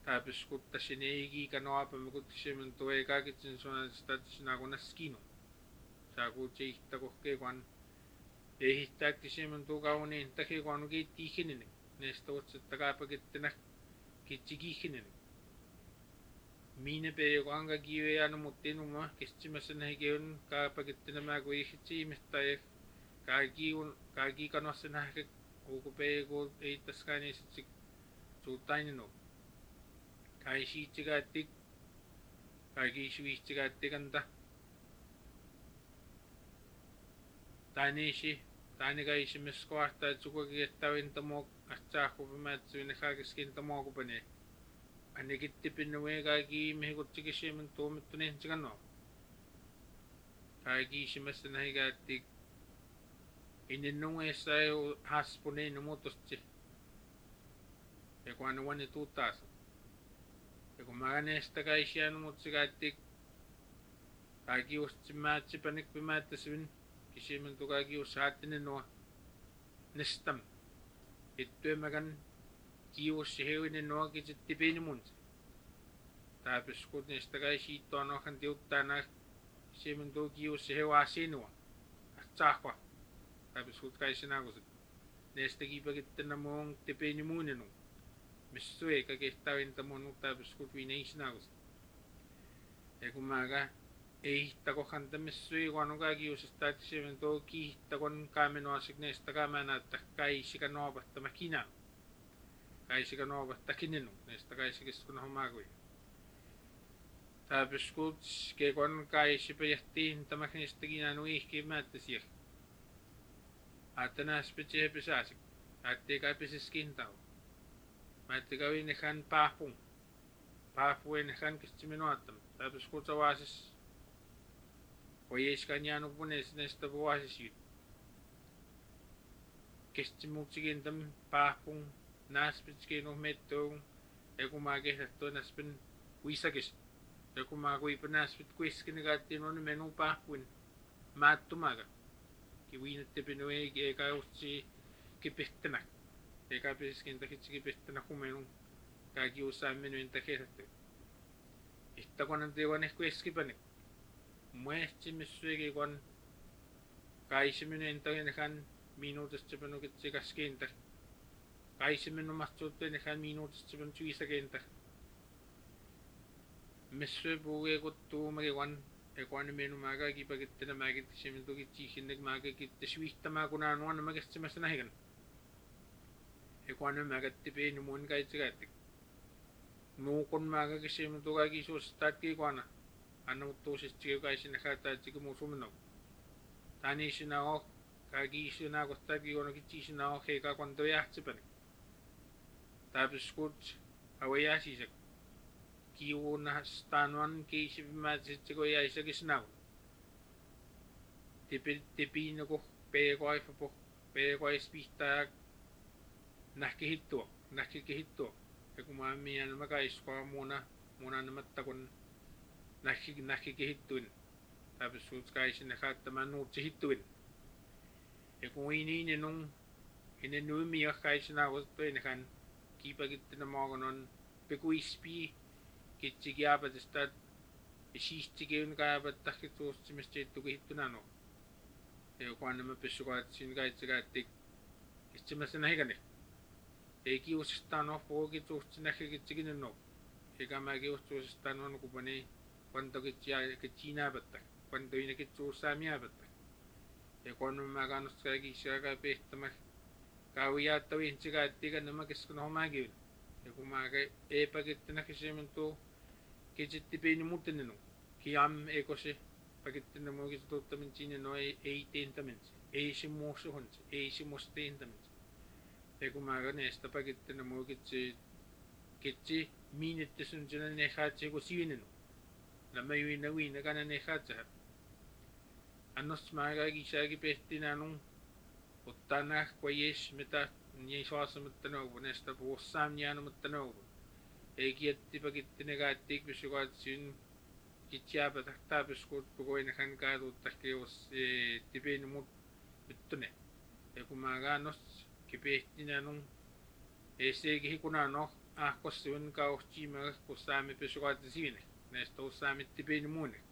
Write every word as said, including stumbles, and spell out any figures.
taapeskuttasin eigiikanoapamikuttisimmin tueikaakitsin suunalistatisinakunaskinu saakuutseihtakohkeekuan ehihtaaktisimmin tuukauniin takikuanu kiittiihinen näistä otsattakaapakittena kitsikihinen miine peekoanga kiiveanu muttinuma kitsimäsen hekeun kaapakittina maaku ihtsiimihtaja kaakiun kaakikanossen hake kuku peeko eittaskaani sitsi suuttaininu kaisiitsigaattik kaakiisuiitsigaattikanta taaniisi taanikaisimiskuahtaa tsukukigettawintamok atsaahkupimaatsuinekaakiskintamookupane annikittipinnuwe kaaki mihikutsikisimin tuumittunihintsikano kaakiisimasanahigaattik ininnuŋeessai haspuneinu muutustsi ekuanuwani tuutaasa ekumaganeesta kaisianu mutsigaattik kaakiustimaatipanik pimaattasivin kisimin tu kaakiussaatinenua nestam ittuemagan kiussihewinenua kitsittipiinimunsi taapiskut neesta kaisiittuanohan tiuttaana kisimin tu kiussihewaasiinua atsaahwa tapiskut kaisinakusit neesta kiipakittenamuun tipiinimuunenu missue kakehtawintamuunu tapiskut viineisinakusit ekumaga eihtakohanta missue kuanuka kiusistaattisimin tu kiihtakon kaamenoasik neesta kaamanaata kaisikanoopahta makina kaisikanoopahta kinenu neesta kaisikiskunahumaakui tapiskut kekon kaisipajahtiin tamak neesta kinanu ihkiimaattasiak Atanaspitsi hepisaasik. Attika pisiskintaw. Mattikawinekhan paapung. Paapuenekhan kistiminuatam. Tapos kutsawasis. Oyes kanyano punes nesta buwasisit. Kistimutsikintam paapung. Naspitskinu mettong. Ekumakehtatto naspin wisakis. Ekumakuipanaspit kuiskinikaattinon menu paapuin. Maattumaga. Kiwinette pinuei eka utsi kipihtänak eka piskinta kitsi kipihtänak humenu kaki usaamenu inta kehatte ittakonan tewanes kueskipanek muesti missuegi kon kaisimenu inta enekan minuutista panu kitsi kaskinta kaisimenu mahtsuuttu enekan minuutista panu tuisakenta missue puuge kuttuumagi kon ekuan menu maga kipakittena maagittisimin tukitsihинnek maagikittisuihtamaakunanuan magastimasanahigan ekuan magattipiinumun kaitsikaattik nuukon maagakisimin tukakisuustaatki ekuana annamuttuusistiki kaisinakaataatsikumusuminok taaniisinao kaakiisinaakostaatki kono kitsiisinao heika kontoyaahtsipanik taapiskut awayaasiisak kiunahstanuan kiisipimaatitsiko yaisakisnaun tipi tipinuko peekoaifapo peekoaispihtaak nahkihittuo nahkikihittuo ekumaamianama kaiskoa muuna muunanamattakon nahki nahkikihittuin taapisuut kaisinakaattamaan nuutsihittuin ekuiniininung inenuimiak kaisinaakostoinekan kiipakittinamaakonon pekuispii kitsikiapatistat isiistikiun kaapattahkituustimistittu kihittunano ekuanama pissukaatsin kaitsikaattik istimasanahiganik eikiusistano pookituustinahkikitsikinenno ekamakiustuusistanoan kupani kuantokitsia kitsiinaapattak kuantoinakitsuussaamiaapattak ekuanamakaanoskaakiisiakaa pehtamak kaawiyaattawiintsikaattikanama kiskunahumaakivin ekumaaka eepakittinakisimintu kitsittipinimuttenenu kiam ekosi pakittinemu kitututaminsineno ei teintaminsi ei simuusuhunsi ei simusteintaminsi ekumaaka neesta pakittinemu kitsi kitsi miinittisuntsina nehaatseku sivinenu lama yuina wiina kana nehaatsehat annos maaga kisaaki pehtinanun uttaanah kwayes meta niisuasamattanauvu neesta puussaamnianumattanauvu eikiattipakittinekaattik pissukaatsin kitsiaapataktaapискut pukoinakan kaatuuttahkius tipinumut mittune ekumaagaannos kipehtinanun eseekihikunano ah kossa un ka ohtiima kossa me pesuqat siine näistä osaamitti pieni muune